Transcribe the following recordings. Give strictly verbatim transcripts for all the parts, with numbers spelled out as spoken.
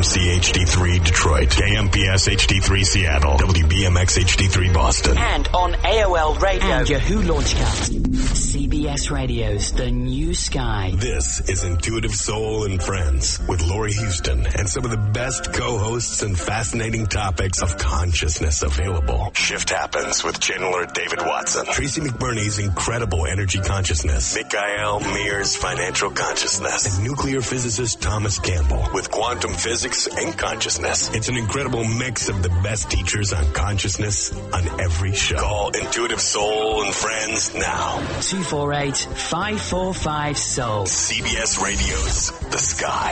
C H D three Detroit, K M P S H D three Seattle, W B M X H D three Boston, and on A O L Radio and Yahoo Launchcast. C B S Radio's The New Sky. This is Intuitive Soul and Friends with Lori Houston and some of the best co-hosts and fascinating topics of consciousness available. Shift Happens with Channeler David Watson, Tracy McBurney's Incredible Energy Consciousness, Mikhail Mears' Financial Consciousness, and nuclear physicist Thomas Campbell with Quantum Physics and Consciousness. It's an incredible mix of the best teachers on consciousness on every show. Call Intuitive Soul and Friends now. two four eight, five four five, S O U L. C B S Radio's The Sky.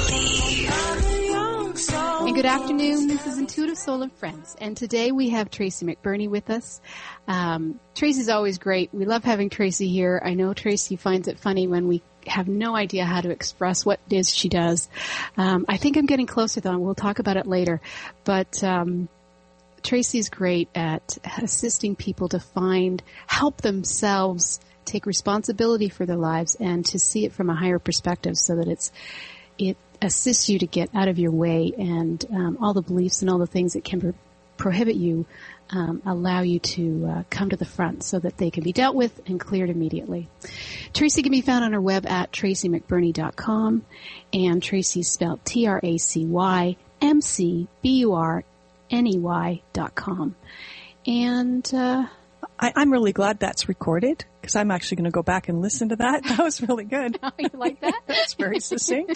And good afternoon. This is Intuitive Soul and Friends. And today we have Tracy McBurney with us. Um, Tracy's always great. We love having Tracy here. I know Tracy finds it funny when we have no idea how to express what it is she does. Um, I think I'm getting closer, though, and we'll talk about it later. But um, Tracy's great at assisting people to find, help themselves take responsibility for their lives and to see it from a higher perspective so that it's it assists you to get out of your way and um, all the beliefs and all the things that can pro- prohibit you um, allow you to uh, come to the front so that they can be dealt with and cleared immediately. Tracy can be found on her web at tracy mc burney dot com, and Tracy's spelled T R A C Y M C B U R N E Y dot com. And uh, I, I'm really glad that's recorded because I'm actually going to go back and listen to that. That was really good. Oh, you like that? That's very succinct.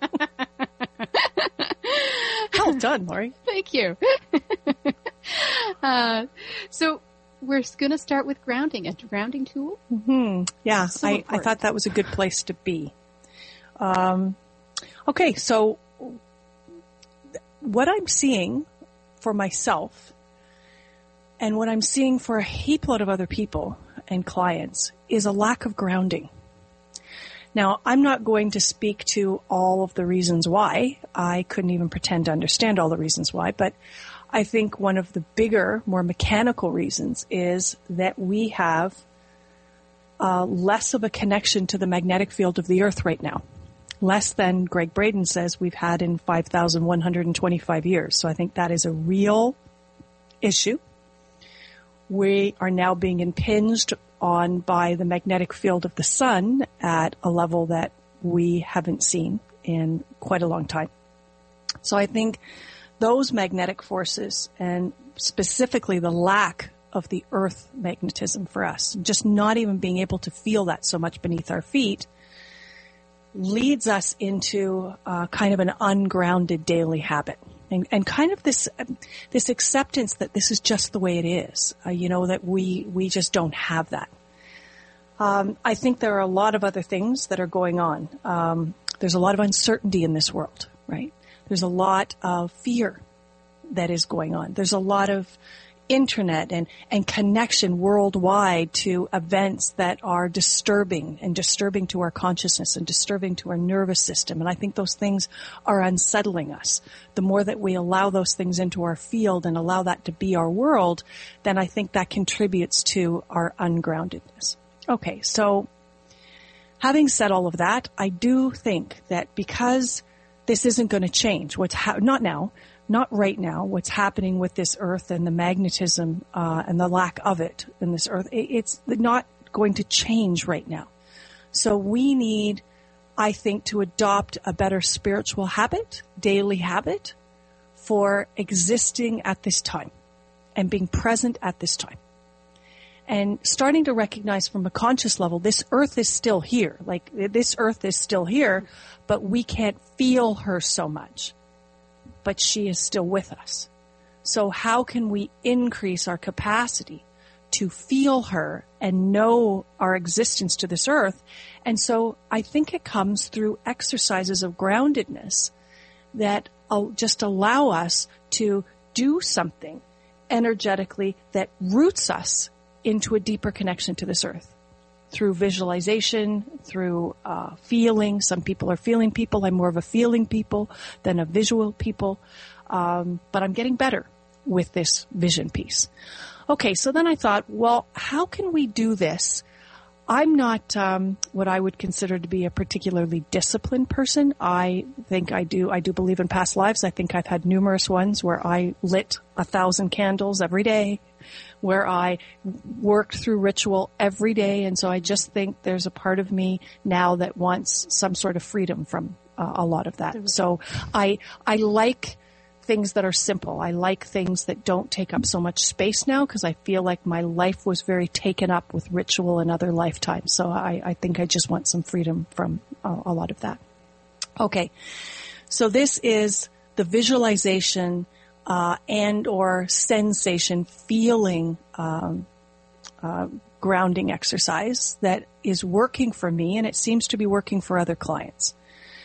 Well done, Lori. Thank you. uh, so we're going to start with grounding, a grounding tool. Mm-hmm. Yeah, So I, I thought that was a good place to be. Um, okay, so what I'm seeing for myself and what I'm seeing for a heap load of other people and clients is a lack of grounding. Now, I'm not going to speak to all of the reasons why. I couldn't even pretend to understand all the reasons why, but I think one of the bigger, more mechanical reasons is that we have uh, less of a connection to the magnetic field of the earth right now. Less than Greg Braden says we've had in five thousand one hundred twenty-five years. So I think that is a real issue. We are now being impinged on by the magnetic field of the sun at a level that we haven't seen in quite a long time. So I think those magnetic forces, and specifically the lack of the earth magnetism for us, just not even being able to feel that so much beneath our feet, leads us into uh, kind of an ungrounded daily habit. And, and kind of this this acceptance that this is just the way it is, uh, you know, that we, we just don't have that. Um, I think there are a lot of other things that are going on. Um, there's a lot of uncertainty in this world, right? There's a lot of fear that is going on. There's a lot of internet and, and connection worldwide to events that are disturbing and disturbing to our consciousness and disturbing to our nervous system. And I think those things are unsettling us. The more that we allow those things into our field and allow that to be our world, then I think that contributes to our ungroundedness. Okay, so having said all of that, I do think that because this isn't going to change, what's ha- not now, not right now, what's happening with this earth and the magnetism uh, and the lack of it in this earth, it's not going to change right now. So we need, I think, to adopt a better spiritual habit, daily habit, for existing at this time and being present at this time. And starting to recognize from a conscious level, this earth is still here. Like, this earth is still here, but we can't feel her so much. But she is still with us. So how can we increase our capacity to feel her and know our existence to this earth? And so I think it comes through exercises of groundedness that just allow us to do something energetically that roots us into a deeper connection to this earth. Through visualization, through uh, feeling. Some people are feeling people. I'm more of a feeling people than a visual people. Um, but I'm getting better with this vision piece. Okay, so then I thought, well, how can we do this I'm not um, what I would consider to be a particularly disciplined person. I think I do. I do believe in past lives. I think I've had numerous ones where I lit a thousand candles every day, where I worked through ritual every day. And so I just think there's a part of me now that wants some sort of freedom from uh, a lot of that. So I I like things that are simple. I like things that don't take up so much space now because I feel like my life was very taken up with ritual in other lifetimes. So I, I think I just want some freedom from uh, a lot of that. Okay. So this is the visualization uh, and or sensation feeling um, uh, grounding exercise that is working for me, and it seems to be working for other clients.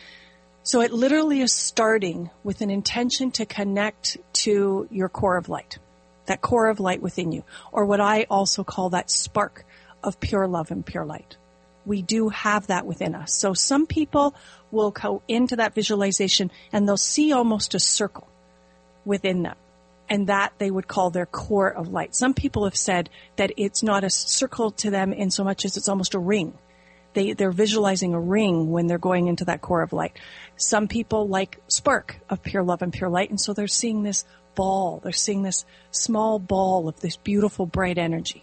So it literally is starting with an intention to connect to your core of light, that core of light within you, or what I also call that spark of pure love and pure light. We do have that within us. So some people will go into that visualization and they'll see almost a circle within them, and that they would call their core of light. Some people have said that it's not a circle to them in so much as it's almost a ring. They, they're visualizing a ring when they're going into that core of light. Some people like spark of pure love and pure light, and so they're seeing this ball. They're seeing this small ball of this beautiful, bright energy.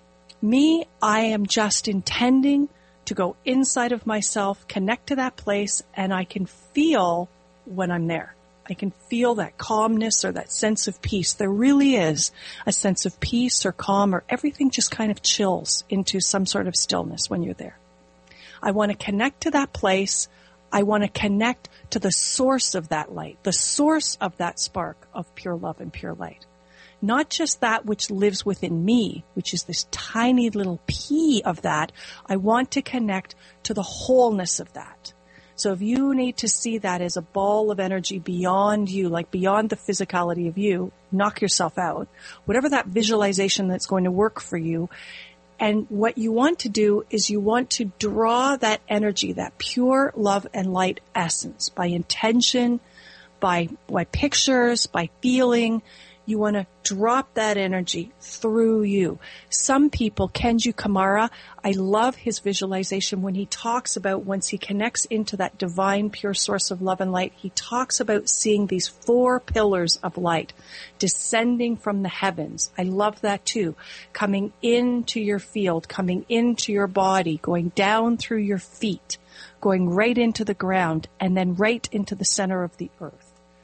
Me, I am just intending to go inside of myself, connect to that place, and I can feel when I'm there. I can feel that calmness or that sense of peace. There really is a sense of peace or calm, or everything just kind of chills into some sort of stillness when you're there. I want to connect to that place. I want to connect to the source of that light, the source of that spark of pure love and pure light. Not just that which lives within me, which is this tiny little pea of that. I want to connect to the wholeness of that. So if you need to see that as a ball of energy beyond you, like beyond the physicality of you, knock yourself out. Whatever that visualization that's going to work for you. And what you want to do is you want to draw that energy, that pure love and light essence by intention, by, by pictures, by feeling. You want to drop that energy through you. Some people, Kenju Kamara, I love his visualization when he talks about once he connects into that divine pure source of love and light, he talks about seeing these four pillars of light descending from the heavens. I love that too. Coming into your field, coming into your body, going down through your feet, going right into the ground, and then right into the center of the earth.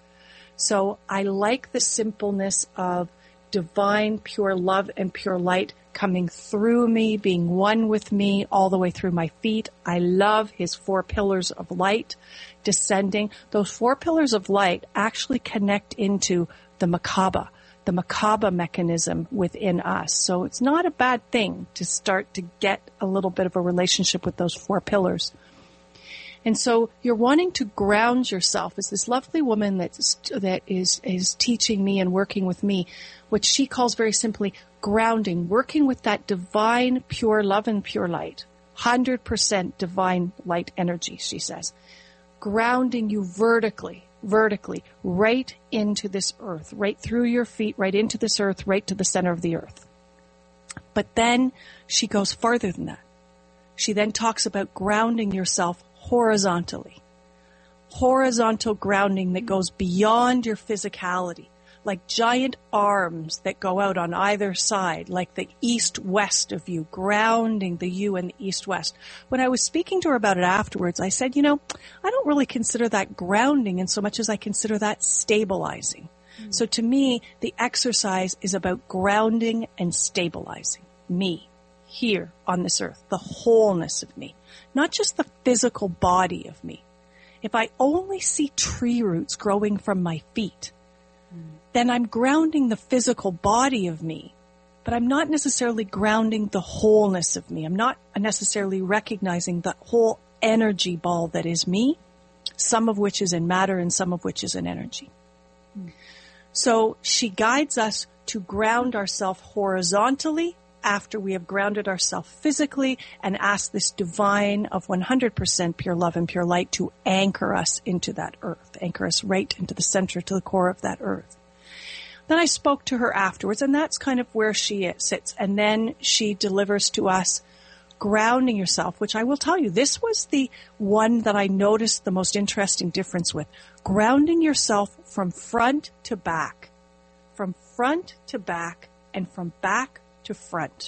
So I like the simpleness of divine, pure love and pure light coming through me, being one with me all the way through my feet. I love his four pillars of light descending. Those four pillars of light actually connect into the Merkaba, the Merkaba mechanism within us. So it's not a bad thing to start to get a little bit of a relationship with those four pillars. And so you're wanting to ground yourself as this lovely woman that's, that is, is teaching me and working with me, what she calls very simply grounding, working with that divine, pure love and pure light, one hundred percent divine light energy, she says, grounding you vertically, vertically, right into this earth, right through your feet, right into this earth, right to the center of the earth. But then she goes farther than that. She then talks about grounding yourself horizontally. Horizontal grounding that goes beyond your physicality, like giant arms that go out on either side, like the east-west of you, grounding the you and the east-west. When I was speaking to her about it afterwards, I said, you know, I don't really consider that grounding in so much as I consider that stabilizing. Mm-hmm. So to me, the exercise is about grounding and stabilizing me here on this earth, the wholeness of me. Not just the physical body of me. If I only see tree roots growing from my feet, mm. then I'm grounding the physical body of me, but I'm not necessarily grounding the wholeness of me. I'm not necessarily recognizing the whole energy ball that is me, some of which is in matter and some of which is in energy. Mm. So she guides us to ground ourselves horizontally after we have grounded ourselves physically and ask this divine of one hundred percent pure love and pure light to anchor us into that earth, anchor us right into the center, to the core of that earth. Then I spoke to her afterwards, and that's kind of where she sits. And then she delivers to us grounding yourself, which I will tell you, this was the one that I noticed the most interesting difference with. Grounding yourself from front to back, from front to back, and from back to front.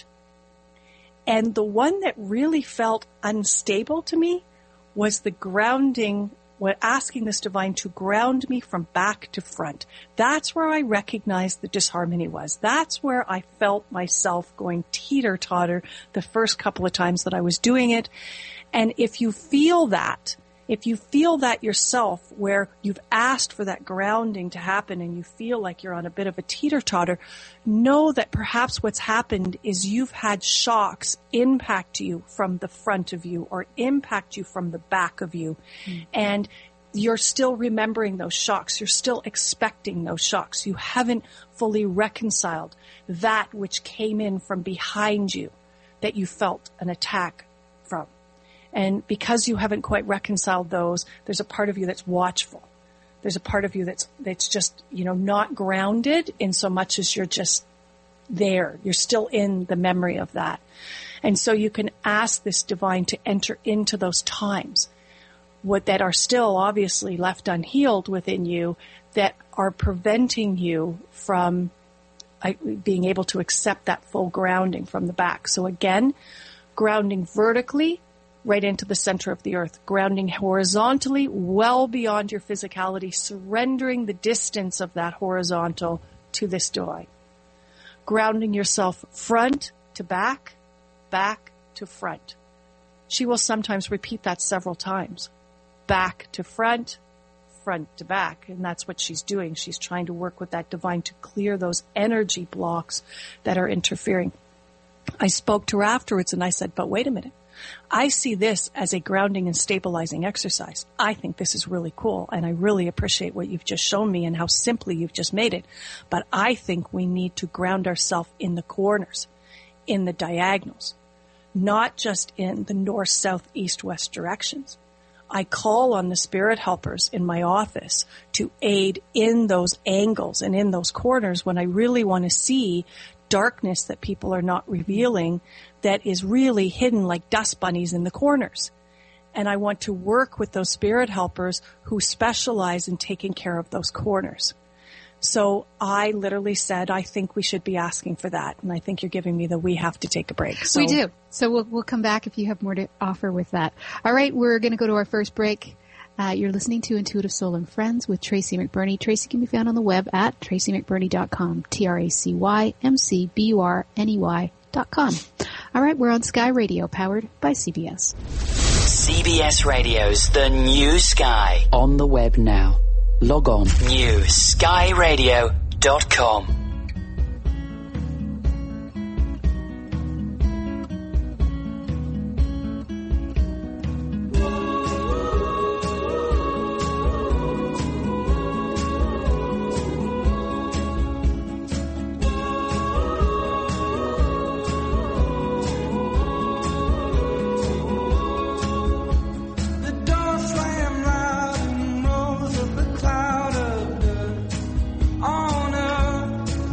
And the one that really felt unstable to me was the grounding, what asking this divine to ground me from back to front. That's where I recognized the disharmony was. That's where I felt myself going teeter-totter the first couple of times that I was doing it. And if you feel that, if you feel that yourself, where you've asked for that grounding to happen and you feel like you're on a bit of a teeter-totter, know that perhaps what's happened is you've had shocks impact you from the front of you or impact you from the back of you. Mm. And you're still remembering those shocks. You're still expecting those shocks. You haven't fully reconciled that which came in from behind you that you felt an attack from. And because you haven't quite reconciled those, there's a part of you that's watchful. There's a part of you that's, that's just, you know, not grounded in so much as you're just there. You're still in the memory of that. And so you can ask this divine to enter into those times what that are still obviously left unhealed within you that are preventing you from uh, being able to accept that full grounding from the back. So again, grounding vertically, right into the center of the earth, grounding horizontally, well beyond your physicality, surrendering the distance of that horizontal to this divine. Grounding yourself front to back, back to front. She will sometimes repeat that several times. Back to front, front to back. And that's what she's doing. She's trying to work with that divine to clear those energy blocks that are interfering. I spoke to her afterwards and I said, but wait a minute. I see this as a grounding and stabilizing exercise. I think this is really cool, and I really appreciate what you've just shown me and how simply you've just made it. But I think we need to ground ourselves in the corners, in the diagonals, not just in the north, south, east, west directions. I call on the spirit helpers in my office to aid in those angles and in those corners when I really want to see darkness that people are not revealing that is really hidden like dust bunnies in the corners. And I want to work with those spirit helpers who specialize in taking care of those corners. So I literally said, I think we should be asking for that. And I think you're giving me the we have to take a break. So, we do. So we'll, we'll come back if you have more to offer with that. All right, we're going to go to our first break. Uh, you're listening to Intuitive Soul and Friends with Tracy McBurney. Tracy can be found on the web at tracy mcburney dot com, T R A C Y M C B U R N E Y dot com. All right, we're on Sky Radio, powered by C B S. C B S Radio's The New Sky. On the web now. Log on. new sky radio dot com. On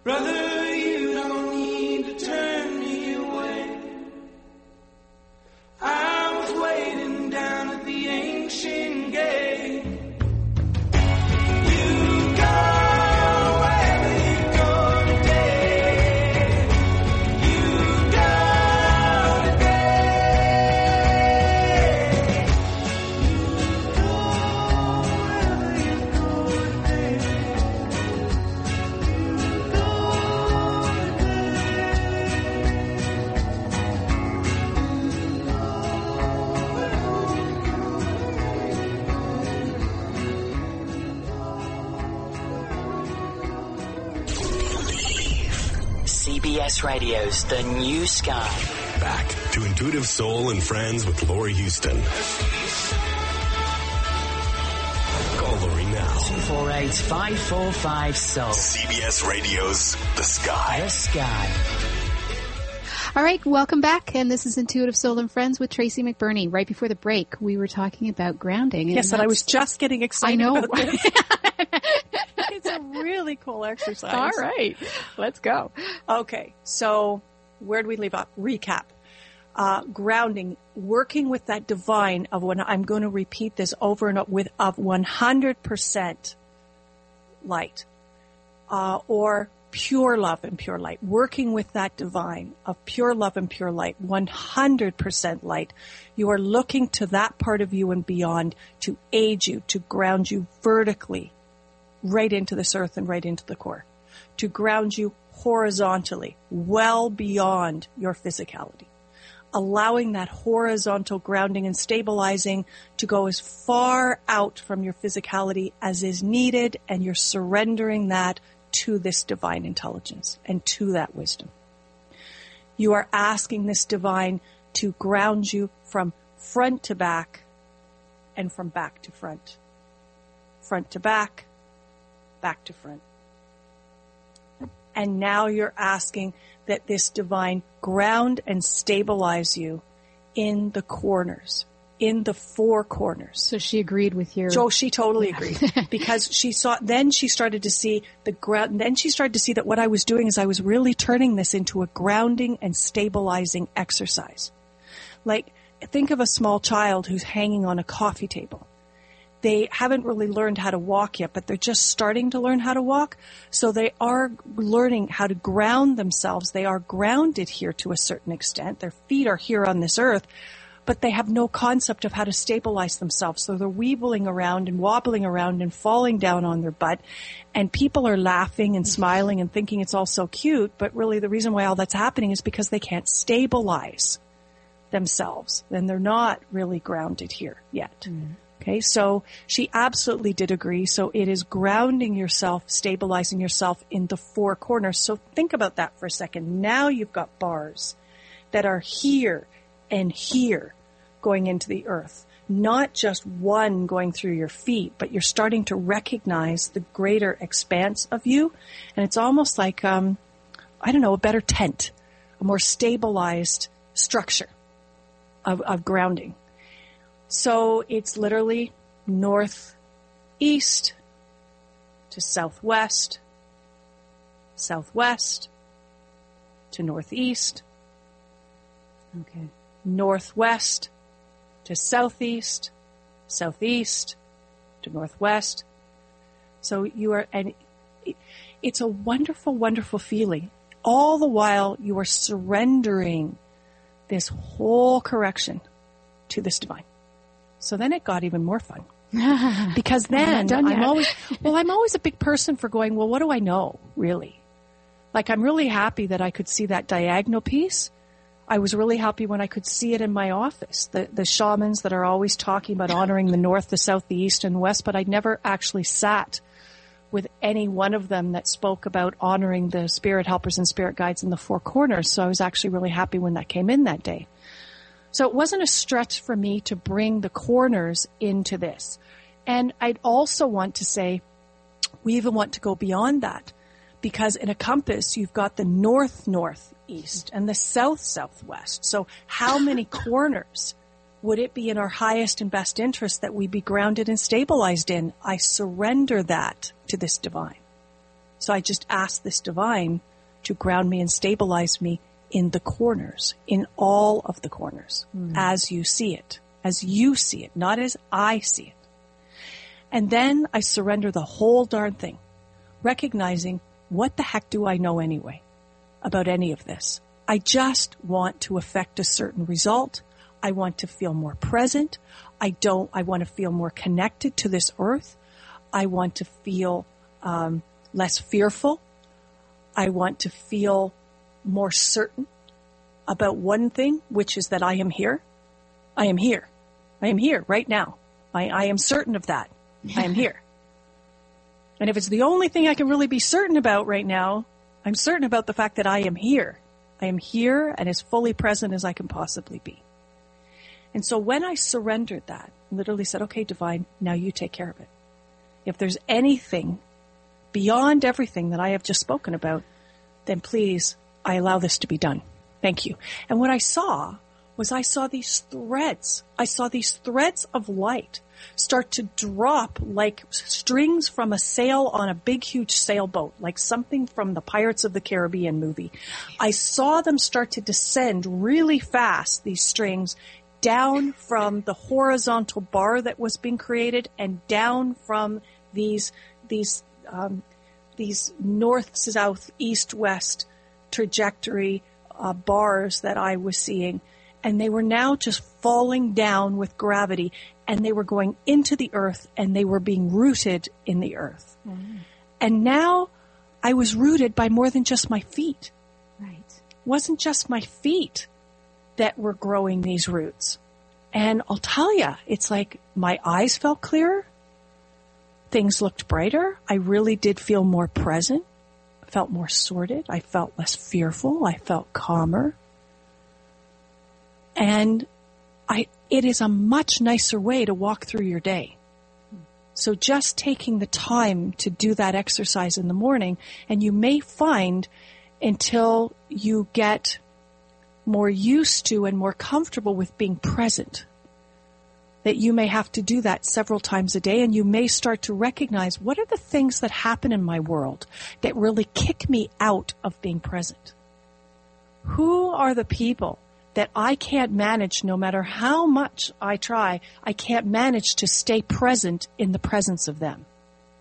Brother, you don't need to turn me away. I was waiting down at the ancient gate. You go wherever you go today. You go today. You go wherever you go today. C B S Radio's The New Sky. Back to Intuitive Soul and Friends with Laurie Houston. Call Laurie now. two four eight, five four five, soul. C B S Radio's The Sky. The Sky. All right, welcome back, and this is Intuitive Soul and Friends with Tracy McBurney. Right before the break, we were talking about grounding. And Yes, and I was just getting excited I know. about this. It's a really cool exercise. All right, let's go. Okay, so where do we leave off? Recap. Uh, grounding, working with that divine of when I'm going to repeat this over and over with of one hundred percent light, uh, or pure love and pure light, working with that divine of pure love and pure light, one hundred percent light. You are looking to that part of you and beyond to aid you, to ground you vertically right into this earth and right into the core, to ground you horizontally, well beyond your physicality, allowing that horizontal grounding and stabilizing to go as far out from your physicality as is needed, and you're surrendering that to this divine intelligence and to that wisdom. You are asking this divine to ground you from front to back and from back to front. Front to back, back to front. And now you're asking that this divine ground and stabilize you in the corners, in the four corners. So she agreed with your... So she totally agreed because she saw, then she started to see the ground, and then she started to see that what I was doing is I was really turning this into a grounding and stabilizing exercise. Like, think of a small child who's hanging on a coffee table. They haven't really learned how to walk yet, but they're just starting to learn how to walk. So they are learning how to ground themselves. They are grounded here to a certain extent. Their feet are here on this earth, but they have no concept of how to stabilize themselves. So they're weebling around and wobbling around and falling down on their butt. And people are laughing and smiling and thinking it's all so cute. But really the reason why all that's happening is because they can't stabilize themselves. Then they're not really grounded here yet. Mm. Okay, so she absolutely did agree. So it is grounding yourself, stabilizing yourself in the four corners. So think about that for a second. Now you've got bars that are here and here going into the earth. Not just one going through your feet, but you're starting to recognize the greater expanse of you. And it's almost like, um, I don't know, a better tent, a more stabilized structure of, of grounding. So it's literally northeast to southwest, southwest to northeast, okay, northwest to southeast, southeast to northwest. So you are, and it's a wonderful, wonderful feeling. All the while you are surrendering this whole correction to this divine. So then it got even more fun. Because then I'm, I'm always, well, I'm always a big person for going, well, what do I know, really? Like, I'm really happy that I could see that diagonal piece. I was really happy when I could see it in my office, the, the shamans that are always talking about honoring the north, the south, the east, and west, but I never actually sat with any one of them that spoke about honoring the spirit helpers and spirit guides in the four corners. So I was actually really happy when that came in that day. So it wasn't a stretch for me to bring the corners into this. And I'd also want to say, we even want to go beyond that, because in a compass, you've got the north-northeast and the south-southwest. So how many corners would it be in our highest and best interest that we be grounded and stabilized in? I surrender that to this divine. So I just asked this divine to ground me and stabilize me in the corners, in all of the corners, mm. as you see it, as you see it, not as I see it. And then I surrender the whole darn thing, recognizing, what the heck do I know anyway about any of this? I just want to affect a certain result. I want to feel more present. I don't, I want to feel more connected to this earth. I want to feel um, less fearful. I want to feel more certain about one thing, which is that I am here. I am here. I am here right now. I, I am certain of that. I am here. And if it's the only thing I can really be certain about right now, I'm certain about the fact that I am here. I am here and as fully present as I can possibly be. And so when I surrendered that, literally said, okay, divine, now you take care of it. If there's anything beyond everything that I have just spoken about, then please, I allow this to be done. Thank you. And what I saw was I saw these threads. I saw these threads of light start to drop like strings from a sail on a big, huge sailboat, like something from the Pirates of the Caribbean movie. I saw them start to descend really fast, these strings, down from the horizontal bar that was being created and down from these, these, um, these north, south, east, west trajectory uh, bars that I was seeing. And they were now just falling down with gravity, and they were going into the earth, and they were being rooted in the earth. Mm. And now I was rooted by more than just my feet. Right. It wasn't just my feet that were growing these roots. And I'll tell you, it's like my eyes felt clearer. Things looked brighter. I really did feel more present. I felt more sorted. I felt less fearful. I felt calmer. And I, it is a much nicer way to walk through your day. So just taking the time to do that exercise in the morning, and you may find until you get more used to and more comfortable with being present, that you may have to do that several times a day, and you may start to recognize, what are the things that happen in my world that really kick me out of being present? Who are the people that I can't manage no matter how much I try? I can't manage to stay present in the presence of them.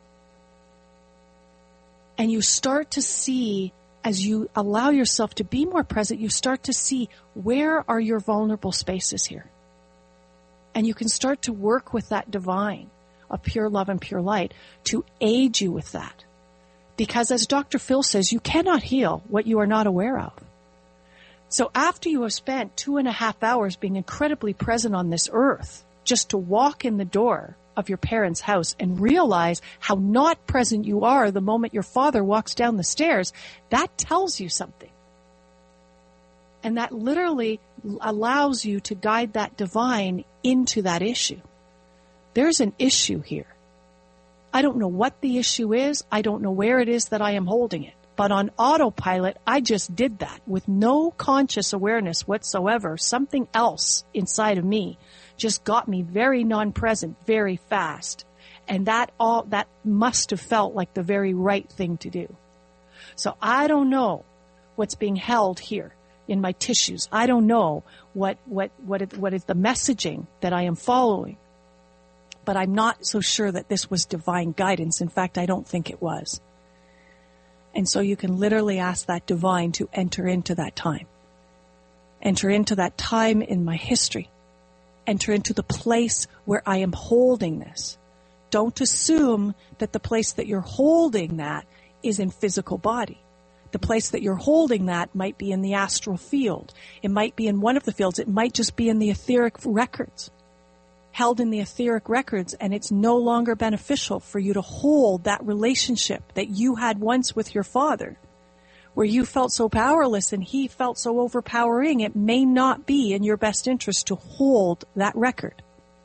And you start to see, as you allow yourself to be more present, you start to see, where are your vulnerable spaces here? And you can start to work with that divine of pure love and pure light to aid you with that. Because as Doctor Phil says, you cannot heal what you are not aware of. So after you have spent two and a half hours being incredibly present on this earth, just to walk in the door of your parents' house and realize how not present you are the moment your father walks down the stairs, that tells you something. And that literally allows you to guide that divine into that issue. There's an issue here. I don't know what the issue is. I don't know where it is that I am holding it. But on autopilot, I just did that with no conscious awareness whatsoever. Something else inside of me just got me very non-present very fast. And that all, that must have felt like the very right thing to do. So I don't know what's being held here in my tissues. I don't know what, what, what, it, what is the messaging that I am following. But I'm not so sure that this was divine guidance. In fact, I don't think it was. And so you can literally ask that divine to enter into that time. Enter into that time in my history. Enter into the place where I am holding this. Don't assume that the place that you're holding that is in physical body. The place that you're holding that might be in the astral field. It might be in one of the fields. It might just be in the etheric records. Held in the etheric records, and it's no longer beneficial for you to hold that relationship that you had once with your father, where you felt so powerless and he felt so overpowering. It may not be in your best interest to hold that record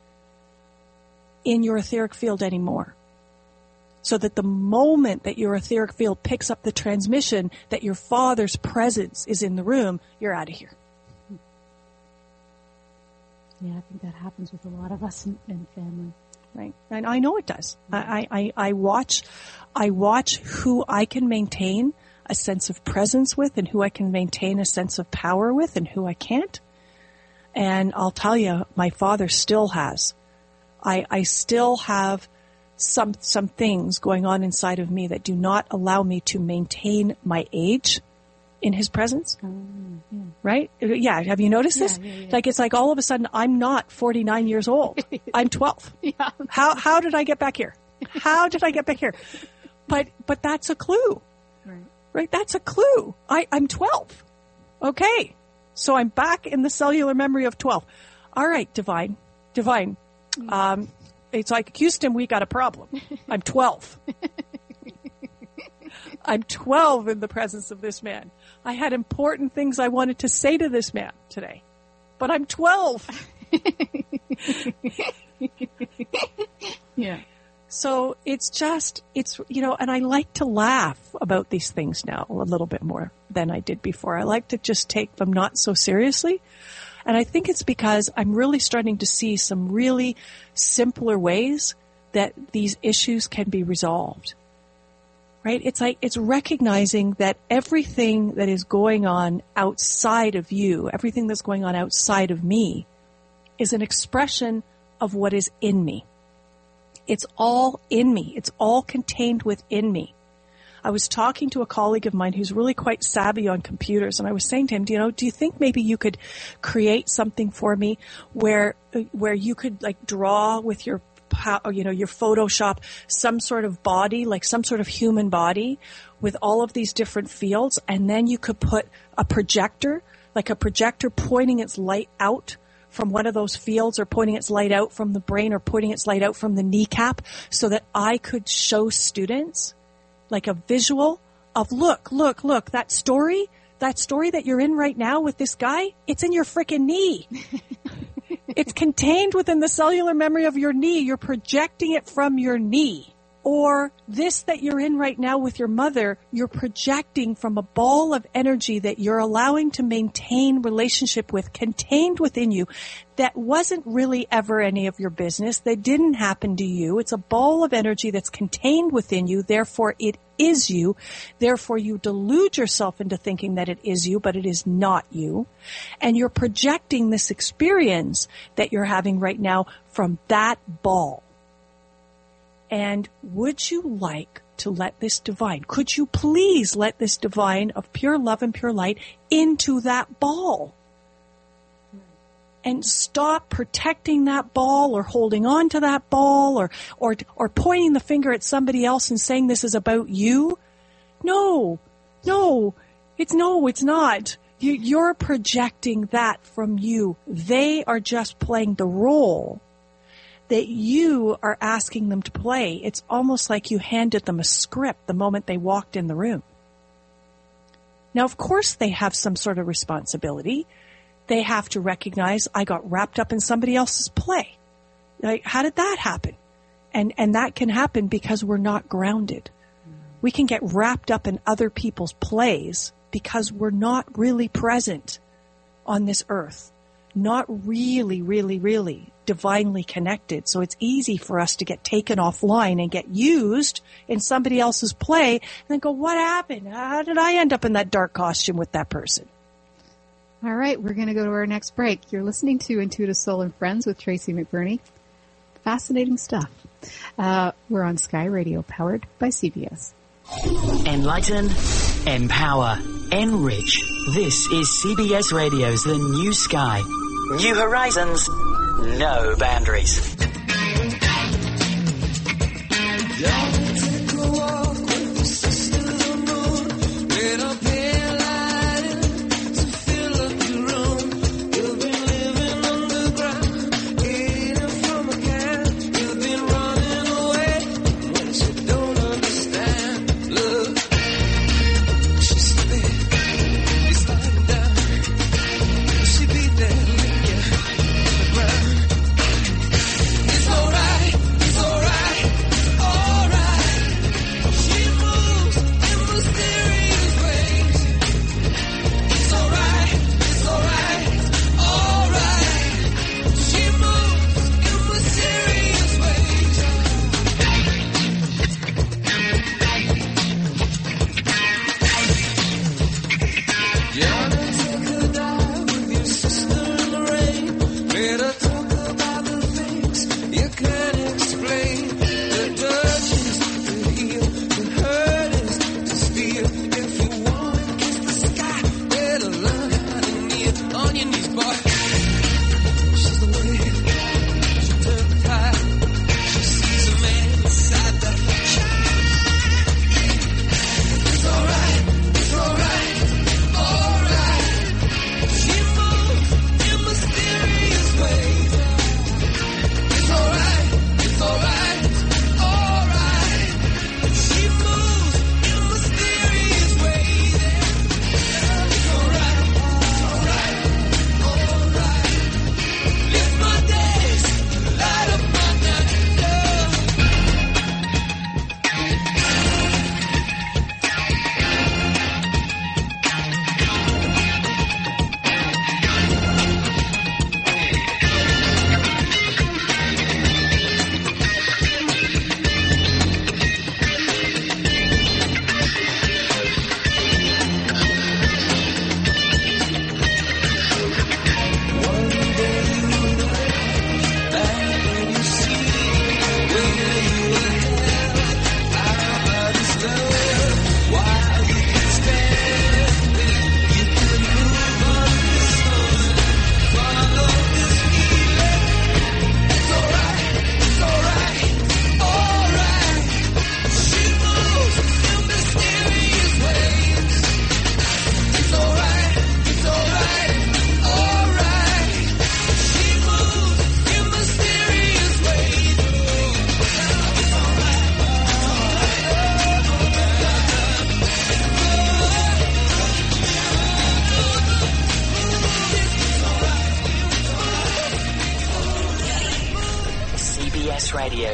in your etheric field anymore. So that the moment that your etheric field picks up the transmission that your father's presence is in the room, you're out of here. Yeah, I think that happens with a lot of us in, in family. right? And I know it does. I, I, I watch, I watch who I can maintain a sense of presence with and who I can maintain a sense of power with and who I can't. And I'll tell you, my father still has. I, I still have some, some things going on inside of me that do not allow me to maintain my age in his presence. Um, yeah. Right? Yeah. Have you noticed yeah, this? Yeah, yeah. Like, it's like all of a sudden I'm not forty-nine years old. I'm twelve. Yeah. How, how did I get back here? How did I get back here? But, but that's a clue. Right. Right? That's a clue. I, I'm twelve. Okay. So I'm back in the cellular memory of twelve. All right, Divine. Divine. Um, it's like, Houston, we got a problem. I'm twelve. I'm twelve in the presence of this man. I had important things I wanted to say to this man today, but I'm twelve. Yeah. So it's just, it's, you know, and I like to laugh about these things now a little bit more than I did before. I like to just take them not so seriously. And I think it's because I'm really starting to see some really simpler ways that these issues can be resolved. Right? It's like, it's recognizing that everything that is going on outside of you, everything that's going on outside of me, is an expression of what is in me. It's all in me. It's all contained within me. I was talking to a colleague of mine who's really quite savvy on computers, and I was saying to him, do you know, do you think maybe you could create something for me where, where you could like draw with your, you know, your Photoshop some sort of body, like some sort of human body with all of these different fields, and then you could put a projector, like a projector pointing its light out from one of those fields, or pointing its light out from the brain, or pointing its light out from the kneecap, so that I could show students like a visual of, look, look, look, that story, that story that you're in right now with this guy, it's in your frickin' knee. It's contained within the cellular memory of your knee. You're projecting it from your knee. Or this that you're in right now with your mother, you're projecting from a ball of energy that you're allowing to maintain relationship with, contained within you, that wasn't really ever any of your business, that didn't happen to you. It's a ball of energy that's contained within you, therefore it is you. Therefore you delude yourself into thinking that it is you, but it is not you. And you're projecting this experience that you're having right now from that ball. And would you like to let this divine, could you please let this divine of pure love and pure light into that ball? And stop protecting that ball, or holding on to that ball, or, or, or pointing the finger at somebody else and saying this is about you. No, no, it's no, it's not. You, you're projecting that from you. They are just playing the role that you are asking them to play. It's almost like you handed them a script the moment they walked in the room. Now, of course, they have some sort of responsibility. They have to recognize, I got wrapped up in somebody else's play. Like, how did that happen? And, and that can happen because we're not grounded. We can get wrapped up in other people's plays because we're not really present on this earth. Not really, really, really divinely connected. So it's easy for us to get taken offline and get used in somebody else's play and then go, what happened? How did I end up in that dark costume with that person? All right, we're going to go to our next break. You're listening to Intuitive Soul and Friends with Tracy McBurney. Fascinating stuff. Uh, we're on Sky Radio, powered by C B S. Enlighten, empower, enrich. This is C B S Radio's The New Sky. New horizons, no boundaries. It's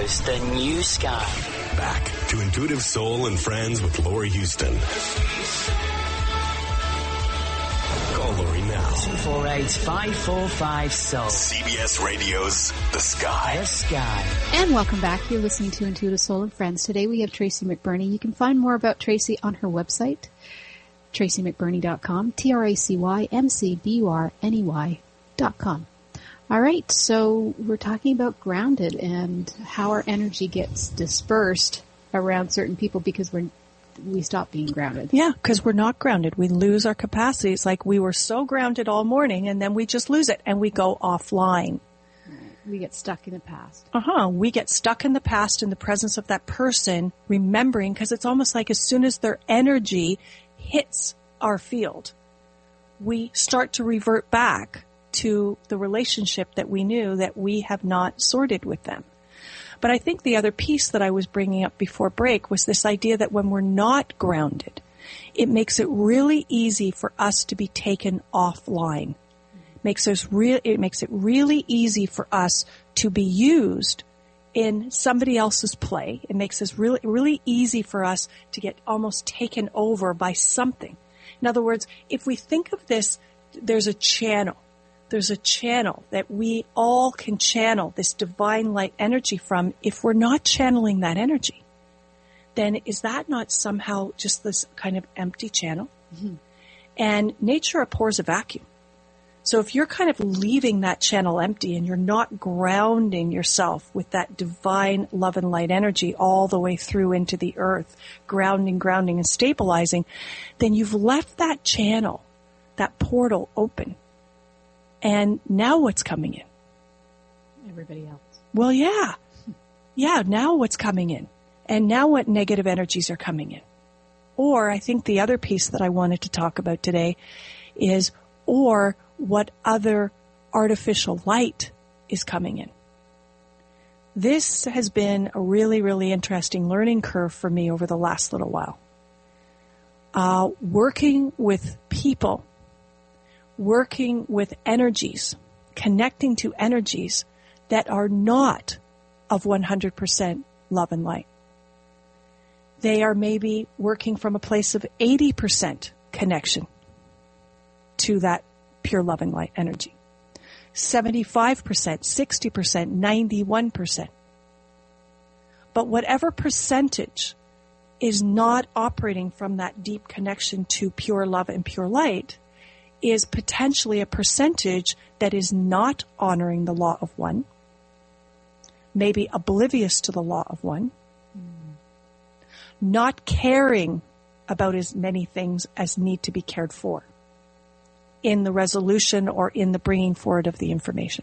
Radios The New Sky. Back to Intuitive Soul and Friends with Laurie Houston. Call Laurie now. two four eight, five four five, S O U L. C B S Radio's The Sky. The Sky. And welcome back. You're listening to Intuitive Soul and Friends. Today we have Tracy McBurney. You can find more about Tracy on her website, tracy mcburney dot com, T R A C Y M C B U R N E Y dot com. All right, so we're talking about grounded and how our energy gets dispersed around certain people because we're we stop being grounded. Yeah, because we're not grounded. We lose our capacity. It's like we were so grounded all morning and then we just lose it and we go offline. We get stuck in the past. Uh-huh. We get stuck in the past in the presence of that person, remembering, because it's almost like as soon as their energy hits our field, we start to revert back to the relationship that we knew that we have not sorted with them. But I think the other piece that I was bringing up before break was this idea that when we're not grounded, it makes it really easy for us to be taken offline. It makes us re- it makes it really easy for us to be used in somebody else's play. It makes us really, really easy for us to get almost taken over by something. In other words, if we think of this, there's a channel. There's a channel that we all can channel this divine light energy from. If we're not channeling that energy, then is that not somehow just this kind of empty channel? Mm-hmm. And nature abhors a vacuum. So if you're kind of leaving that channel empty and you're not grounding yourself with that divine love and light energy all the way through into the earth, grounding, grounding, and stabilizing, then you've left that channel, that portal open. And now what's coming in? Everybody else. Well, yeah. Yeah, now what's coming in? And now what negative energies are coming in? Or I think the other piece that I wanted to talk about today is, or what other artificial light is coming in. This has been a really, really interesting learning curve for me over the last little while. Uh, working with people, working with energies, connecting to energies that are not of one hundred percent love and light. They are maybe working from a place of eighty percent connection to that pure love and light energy. seventy-five percent, sixty percent, ninety-one percent. But whatever percentage is not operating from that deep connection to pure love and pure light is potentially a percentage that is not honoring the law of one, maybe oblivious to the law of one, mm. not caring about as many things as need to be cared for in the resolution or in the bringing forward of the information.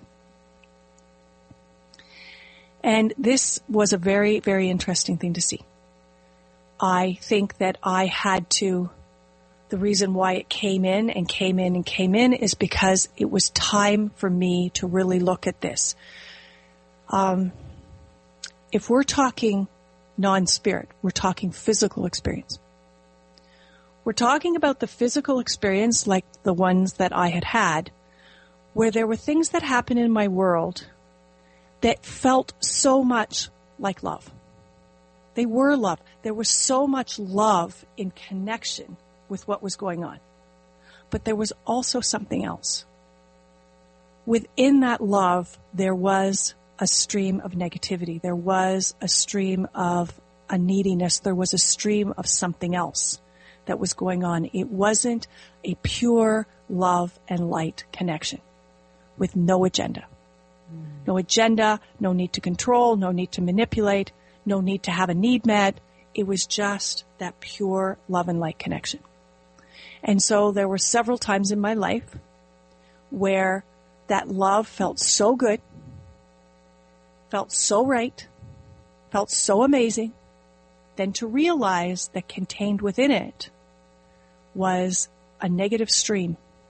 And this was a very, very interesting thing to see. I think that I had to, the reason why it came in and came in and came in is because it was time for me to really look at this. Um, if we're talking non-spirit, we're talking physical experience. We're talking about the physical experience like the ones that I had had, where there were things that happened in my world that felt so much like love. They were love. There was so much love in connection with what was going on. But there was also something else. Within that love, there was a stream of negativity. There was a stream of a neediness. There was a stream of something else that was going on. It wasn't a pure love and light connection with no agenda. Mm. No agenda, no need to control, no need to manipulate, no need to have a need met. It was just that pure love and light connection. And so there were several times in my life where that love felt so good, felt so right, felt so amazing, then to realize that contained within it was a negative stream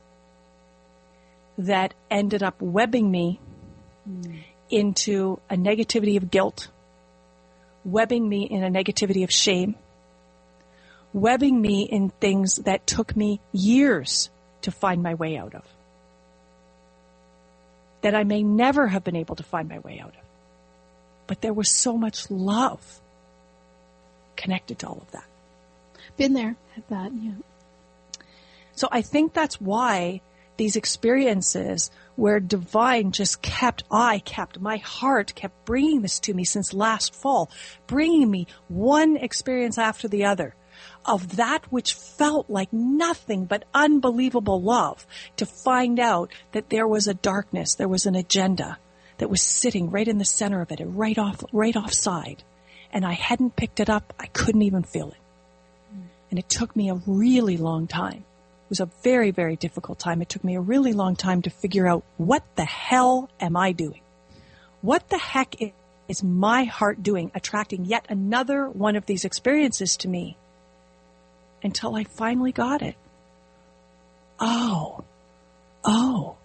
that ended up webbing me mm. into a negativity of guilt, webbing me in a negativity of shame, webbing me in things that took me years to find my way out of, that I may never have been able to find my way out of. But there was so much love connected to all of that. Been there, had that, yeah. So I think that's why these experiences where divine just kept, I kept, my heart kept bringing this to me since last fall, bringing me one experience after the other of that which felt like nothing but unbelievable love, to find out that there was a darkness, there was an agenda that was sitting right in the center of it, right off, right offside. And I hadn't picked it up. I couldn't even feel it. And it took me a really long time. It was a very, very difficult time. It took me a really long time to figure out, what the hell am I doing? What the heck is my heart doing, attracting yet another one of these experiences to me? Until I finally got it. Oh, oh,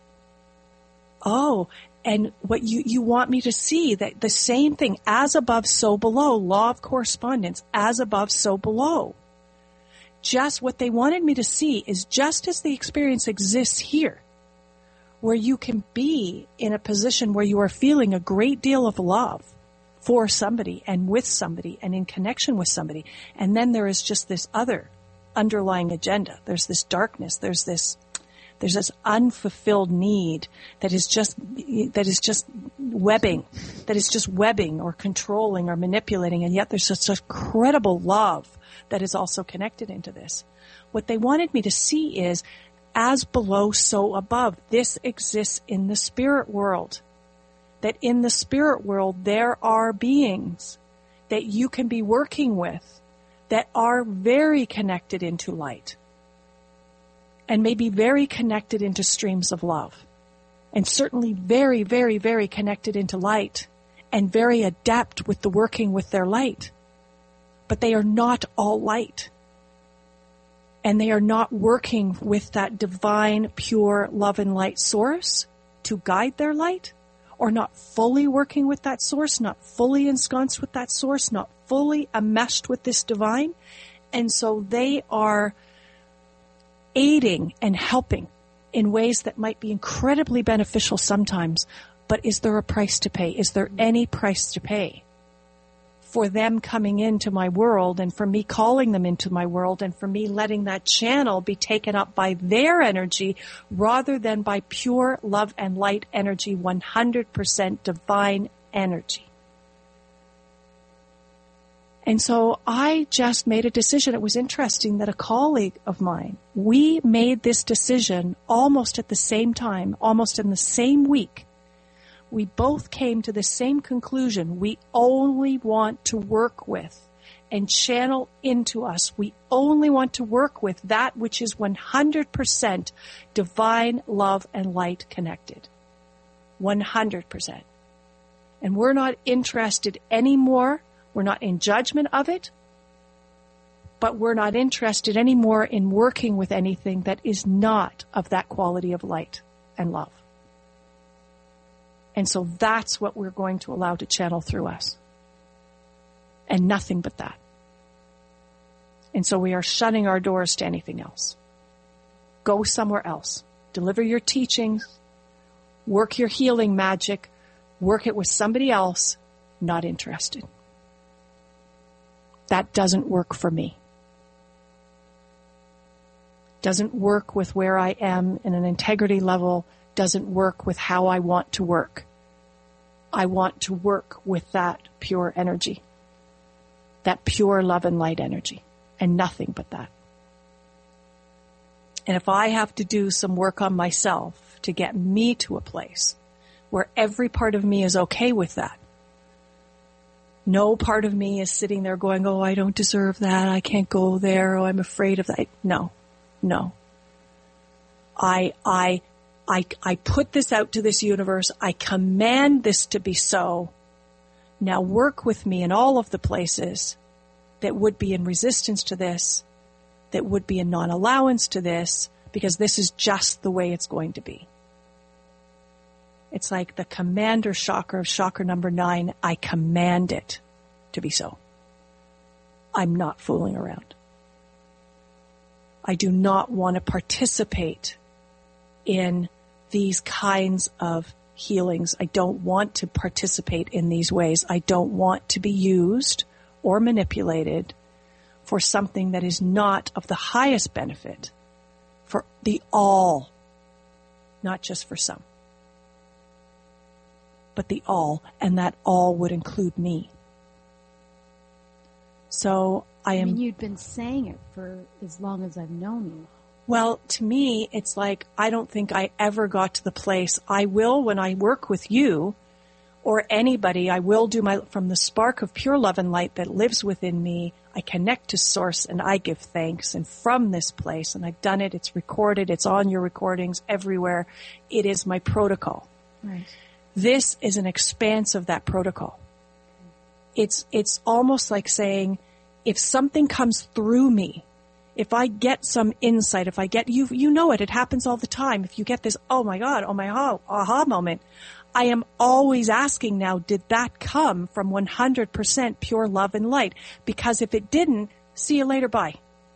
oh. And what you, you want me to see, that the same thing, as above, so below, law of correspondence, as above, so below. Just what they wanted me to see is, just as the experience exists here, where you can be in a position where you are feeling a great deal of love for somebody and with somebody and in connection with somebody, and then there is just this other underlying agenda. There's this darkness. There's this, there's this unfulfilled need that is just, that is just webbing, that is just webbing or controlling or manipulating, and yet there's such a credible love that is also connected into this. What they wanted me to see is, as below, so above. This exists in the spirit world. That in the spirit world there are beings that you can be working with that are very connected into light. And maybe very connected into streams of love. And certainly very, very, very connected into light. And very adept with the working with their light. But they are not all light. And they are not working with that divine, pure love and light source to guide their light, or not fully working with that source, not fully ensconced with that source, not fully enmeshed with this divine. And so they are aiding and helping in ways that might be incredibly beneficial sometimes. But is there a price to pay? Is there any price to pay for them coming into my world, and for me calling them into my world, and for me letting that channel be taken up by their energy rather than by pure love and light energy, one hundred percent divine energy? And so I just made a decision. It was interesting that a colleague of mine, we made this decision almost at the same time, almost in the same week. We both came to the same conclusion. We only want to work with and channel into us. We only want to work with that which is one hundred percent divine love and light connected. one hundred percent. And we're not interested anymore. We're not in judgment of it. But we're not interested anymore in working with anything that is not of that quality of light and love. And so that's what we're going to allow to channel through us. And nothing but that. And so we are shutting our doors to anything else. Go somewhere else. Deliver your teachings. Work your healing magic. Work it with somebody else. Not interested. That doesn't work for me. Doesn't work with where I am in an integrity level. Doesn't work with how I want to work. I want to work with that pure energy. That pure love and light energy. And nothing but that. And if I have to do some work on myself to get me to a place where every part of me is okay with that, no part of me is sitting there going, oh, I don't deserve that. I can't go there. Oh, I'm afraid of that. No, no. I, I, I, I put this out to this universe. I command this to be so. Now work with me in all of the places that would be in resistance to this, that would be in non-allowance to this, because this is just the way it's going to be. It's like the commander chakra of chakra number nine. I command it to be so. I'm not fooling around. I do not want to participate in these kinds of healings. I don't want to participate in these ways. I don't want to be used or manipulated for something that is not of the highest benefit for the all, not just for some, but the all, and that all would include me. So I am... I mean, you'd been saying it for as long as I've known you. Well, to me, it's like I don't think I ever got to the place. I will, when I work with you or anybody, I will do my, from the spark of pure love and light that lives within me, I connect to Source and I give thanks. And from this place, and I've done it, it's recorded, it's on your recordings everywhere. It is my protocol. Right. This is an expanse of that protocol. It's, it's almost like saying, if something comes through me, if I get some insight, if I get, you, you know it, it happens all the time. If you get this, oh my God, oh my aha, aha moment, I am always asking now, did that come from one hundred percent pure love and light? Because if it didn't, see you later, bye.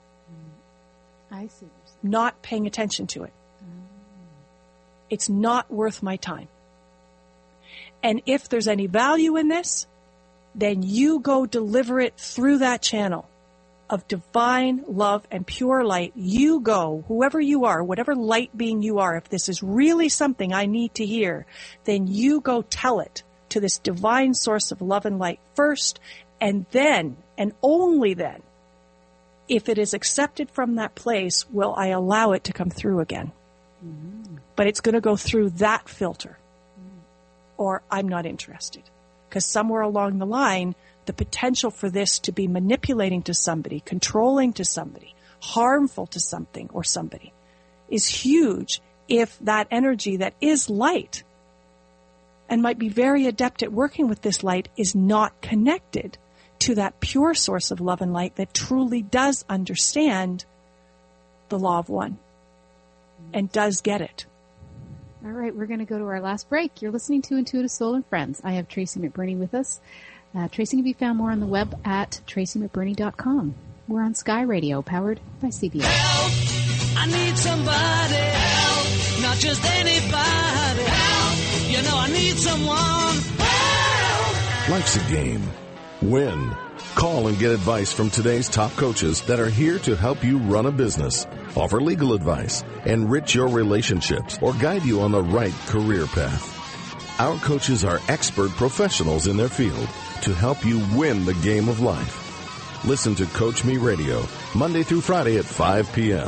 I see. Not paying attention to it. It's not worth my time. And if there's any value in this, then you go deliver it through that channel of divine love and pure light. You go, whoever you are, whatever light being you are, if this is really something I need to hear, then you go tell it to this divine source of love and light first, and then, and only then, if it is accepted from that place, will I allow it to come through again. Mm-hmm. But it's going to go through that filter, mm-hmm. or I'm not interested. Because somewhere along the line, the potential for this to be manipulating to somebody, controlling to somebody, harmful to something or somebody is huge if that energy that is light and might be very adept at working with this light is not connected to that pure source of love and light that truly does understand the law of one and does get it. All right, we're going to go to our last break. You're listening to Intuitive Soul and Friends. I have Tracy McBurney with us. Uh, Tracy can be found more on the web at tracy mcburney dot com. We're on Sky Radio, powered by C B S. Help! I need somebody. Help! Not just anybody. Help! You know I need someone. Help! Life's a game. Win. Call and get advice from today's top coaches that are here to help you run a business, offer legal advice, enrich your relationships, or guide you on the right career path. Our coaches are expert professionals in their field to help you win the game of life. Listen to Coach Me Radio, Monday through Friday at five p.m.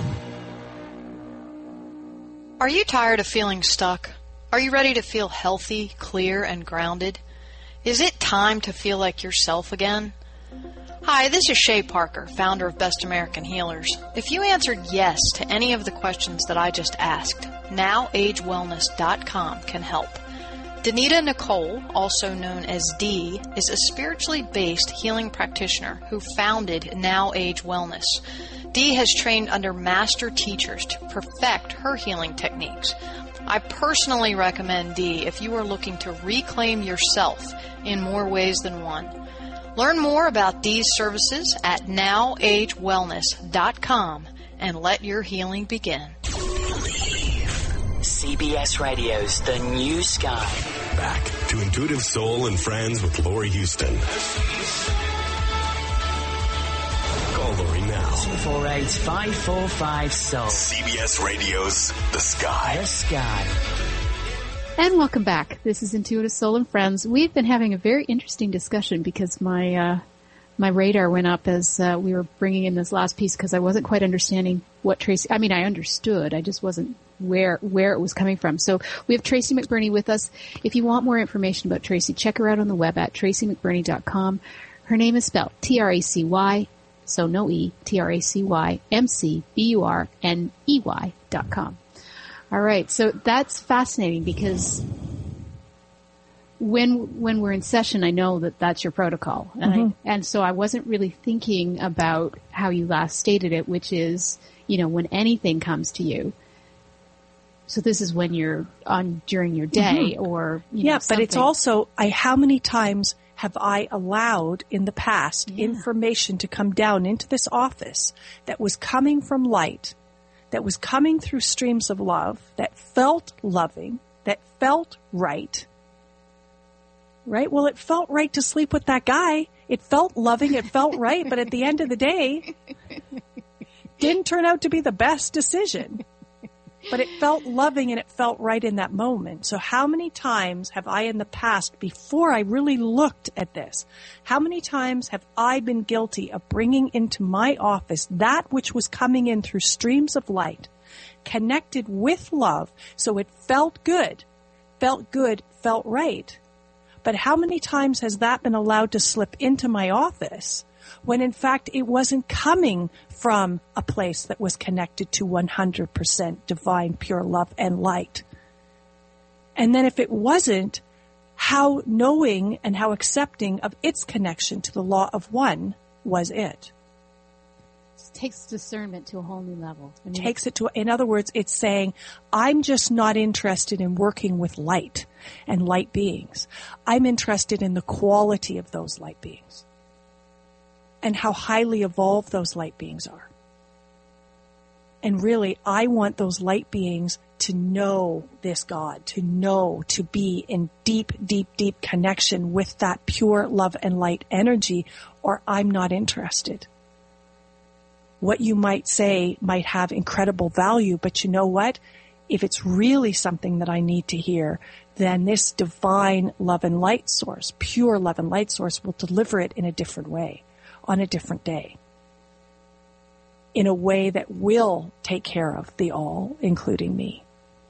Are you tired of feeling stuck? Are you ready to feel healthy, clear, and grounded? Is it time to feel like yourself again? Hi, this is Shay Parker, founder of Best American Healers. If you answered yes to any of the questions that I just asked, now age wellness dot com can help. Danita Nicole, also known as Dee, is a spiritually based healing practitioner who founded Now Age Wellness. Dee has trained under master teachers to perfect her healing techniques. I personally recommend Dee if you are looking to reclaim yourself in more ways than one. Learn more about Dee's services at now age wellness dot com and let your healing begin. C B S Radio's The New Sky. Back to Intuitive Soul and Friends with Laurie Houston. Call Laurie now. two four eight, five four five, soul. C B S Radio's The Sky. The Sky. And welcome back. This is Intuitive Soul and Friends. We've been having a very interesting discussion because my uh, my radar went up as uh, we were bringing in this last piece because I wasn't quite understanding what Tracy. I mean, I understood. I just wasn't where where it was coming from. So we have Tracy McBurney with us. If you want more information about Tracy, check her out on the web at tracy mcburney dot com. Her name is spelled T R A C Y, so no E, T R A C Y, M C B U R N E Y dot com. All right, so that's fascinating because when when we're in session, I know that that's your protocol, and Mm-hmm. I, and so I wasn't really thinking about how you last stated it, which is, you know, when anything comes to you. So this is when you're on during your day, Mm-hmm. or you yeah, know, but it's something. also I. How many times have I allowed in the past Yeah. information to come down into this office that was coming from light, that was coming through streams of love, that felt loving, that felt right. Right? Well, it felt right to sleep with that guy. It felt loving. It felt right. But at the end of the day, didn't turn out to be the best decision. But it felt loving and it felt right in that moment. So how many times have I in the past, before I really looked at this, how many times have I been guilty of bringing into my office that which was coming in through streams of light, connected with love, so it felt good, felt good, felt right. But how many times has that been allowed to slip into my office when in fact it wasn't coming from a place that was connected to one hundred percent divine, pure love and light? And then if it wasn't, how knowing and how accepting of its connection to the law of one was it? It takes discernment to a whole new level. I mean, takes it to, in other words, it's saying, I'm just not interested in working with light and light beings. I'm interested in the quality of those light beings and how highly evolved those light beings are. And really, I want those light beings to know this God, to know, to be in deep, deep, deep connection with that pure love and light energy, or I'm not interested. What you might say might have incredible value, but you know what? If it's really something that I need to hear, then this divine love and light source, pure love and light source, will deliver it in a different way, on a different day, in a way that will take care of the all, including me.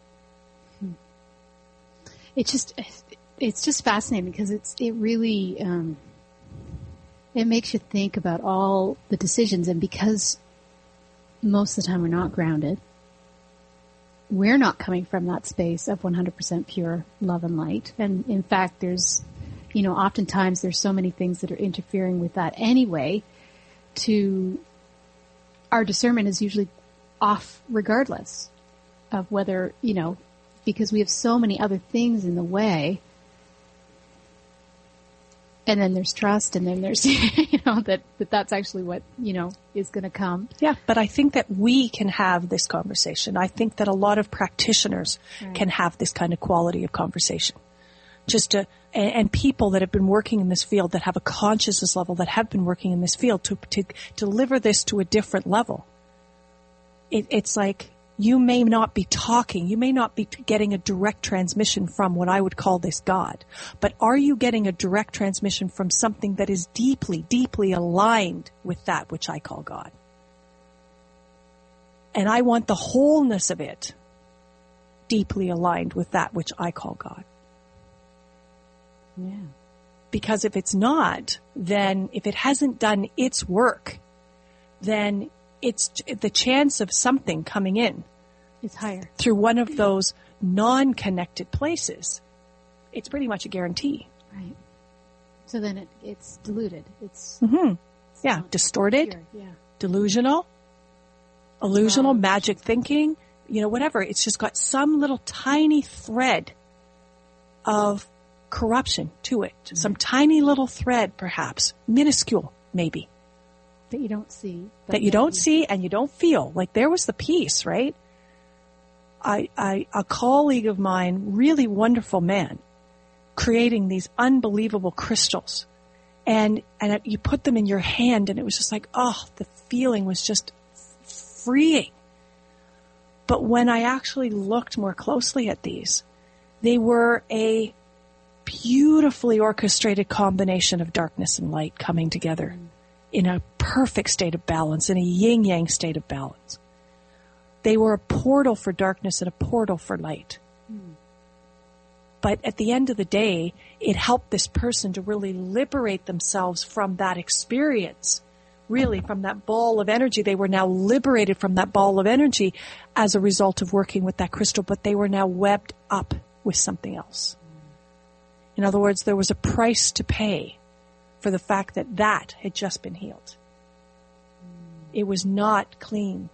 It's just, it's just fascinating because it's, it really, um, it makes you think about all the decisions, and because most of the time we're not grounded, we're not coming from that space of one hundred percent pure love and light. And in fact, there's, you know, oftentimes there's so many things that are interfering with that anyway. To our discernment is usually off regardless of whether, you know, because we have so many other things in the way. And then there's trust, and then there's, you know, that, that that's actually what, you know, is going to come. Yeah, but I think that we can have this conversation. I think that a lot of practitioners right. can have this kind of quality of conversation. Just to, and, and people that have been working in this field, that have a consciousness level, that have been working in this field, to, to deliver this to a different level. It, it's like, you may not be talking, you may not be getting a direct transmission from what I would call this God, but are you getting a direct transmission from something that is deeply, deeply aligned with that which I call God? And I want the wholeness of it deeply aligned with that which I call God. Yeah. Because if it's not, then if it hasn't done its work, then it's the chance of something coming in is higher through one of those non-connected places. It's pretty much a guarantee. Right. So then it, it's diluted. It's, mm-hmm. it's yeah, distorted, pure. Yeah. delusional, illusional, wow. magic thinking, you know, whatever. It's just got some little tiny thread of corruption to it. Mm-hmm. Some tiny little thread, perhaps, minuscule, maybe. That you don't see. That you don't see and you don't feel. Like there was the peace, right? I, I, a colleague of mine, really wonderful man, creating these unbelievable crystals. And, and you put them in your hand and it was just like, oh, the feeling was just freeing. But when I actually looked more closely at these, they were a beautifully orchestrated combination of darkness and light coming together. Mm. In a perfect state of balance, in a yin-yang state of balance. They were a portal for darkness and a portal for light. Hmm. But at the end of the day, it helped this person to really liberate themselves from that experience, really from that ball of energy. They were now liberated from that ball of energy as a result of working with that crystal, but they were now webbed up with something else. In other words, there was a price to pay for the fact that that had just been healed. It was not clean.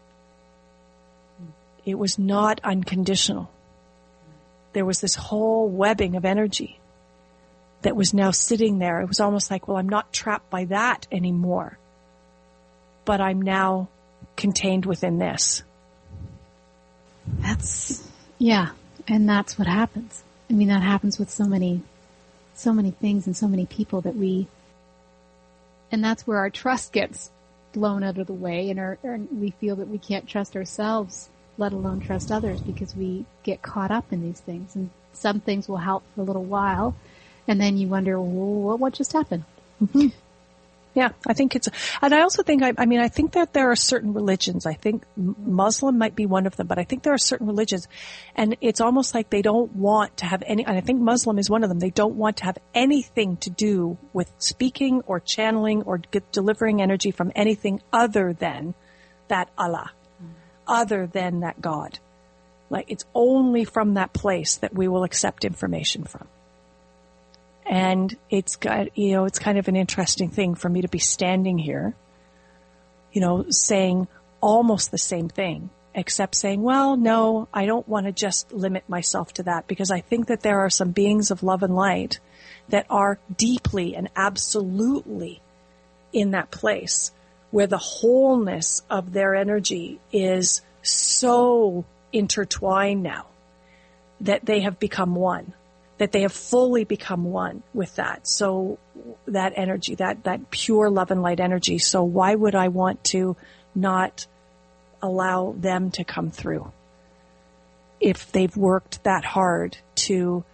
It was not unconditional. There was this whole webbing of energy that was now sitting there. It was almost like, well, I'm not trapped by that anymore, but I'm now contained within this. That's, yeah. And that's what happens. I mean, that happens with so many, so many things and so many people that we, and that's where our trust gets blown out of the way, and our, and we feel that we can't trust ourselves, let alone trust others, because we get caught up in these things. And some things will help for a little while, and then you wonder, well, what just happened? Mm-hmm. Yeah, I think it's, and I also think, I, I mean, I think that there are certain religions. I think Muslim might be one of them, but I think there are certain religions, and it's almost like they don't want to have any, and I think Muslim is one of them. They don't want to have anything to do with speaking or channeling or get, delivering energy from anything other than that Allah, mm. other than that God. Like, it's only from that place that we will accept information from. And it's got, you know, it's kind of an interesting thing for me to be standing here, you know, saying almost the same thing, except saying, well, no, I don't want to just limit myself to that, because I think that there are some beings of love and light that are deeply and absolutely in that place where the wholeness of their energy is so intertwined now that they have become one. That they have fully become one with that. So that energy, that, that pure love and light energy. So why would I want to not allow them to come through if they've worked that hard to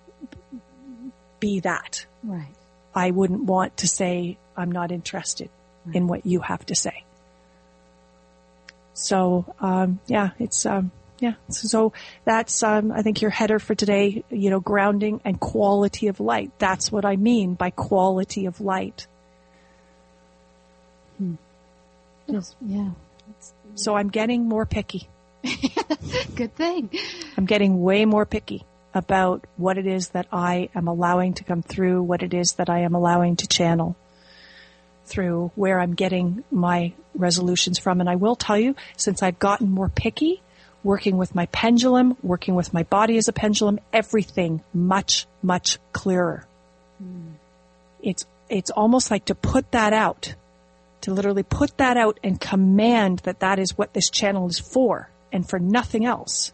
be that? Right. I wouldn't want to say, I'm not interested right. in what you have to say. So, um, yeah, it's, um, Yeah, so that's, um, I think, your header for today, you know, grounding and quality of light. That's what I mean by quality of light. Hmm. Just, yeah. So I'm getting more picky. Good thing. I'm getting way more picky about what it is that I am allowing to come through, what it is that I am allowing to channel through, where I'm getting my resolutions from. And I will tell you, since I've gotten more picky, working with my pendulum, working with my body as a pendulum, everything much, much clearer. Mm. It's, it's almost like to put that out, to literally put that out and command that that is what this channel is for and for nothing else.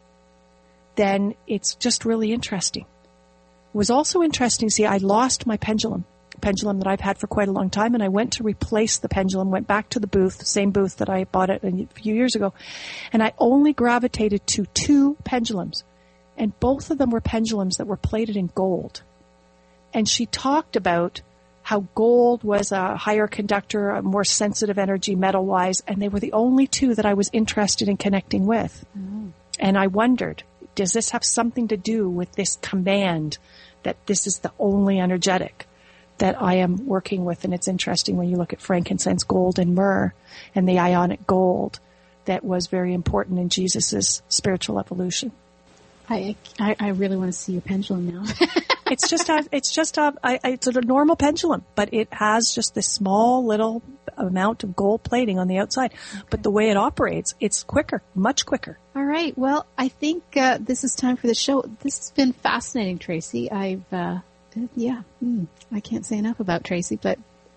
Then it's just really interesting. It was also interesting, see, I lost my pendulum, pendulum that I've had for quite a long time, and I went to replace the pendulum, went back to the booth, the same booth that I bought it a few years ago, and I only gravitated to two pendulums, and both of them were pendulums that were plated in gold. And she talked about how gold was a higher conductor, a more sensitive energy metal-wise, and they were the only two that I was interested in connecting with. Mm. And I wondered, does this have something to do with this command that this is the only energetic that I am working with? And it's interesting when you look at frankincense, gold, and myrrh, and the ionic gold that was very important in Jesus' spiritual evolution. I, I, I really want to see your pendulum now. It's just a, it's just a, I, it's a normal pendulum, but it has just this small little amount of gold plating on the outside. Okay. But the way it operates, it's quicker, much quicker. All right. Well, I think uh, this is time for the show. This has been fascinating, Tracy. I've, uh, yeah, mm, I can't say enough about Tracy, but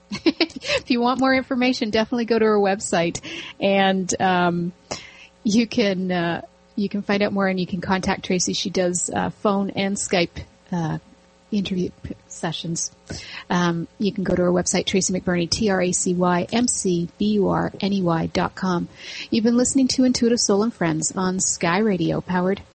if you want more information, definitely go to her website, and um, you can uh, you can find out more, and you can contact Tracy. She does uh, phone and Skype uh, interview sessions. Um, you can go to her website, Tracy McBurney, T R A C Y M C B U R N E Y dot com. You've been listening to Intuitive Soul and Friends on Sky Radio, powered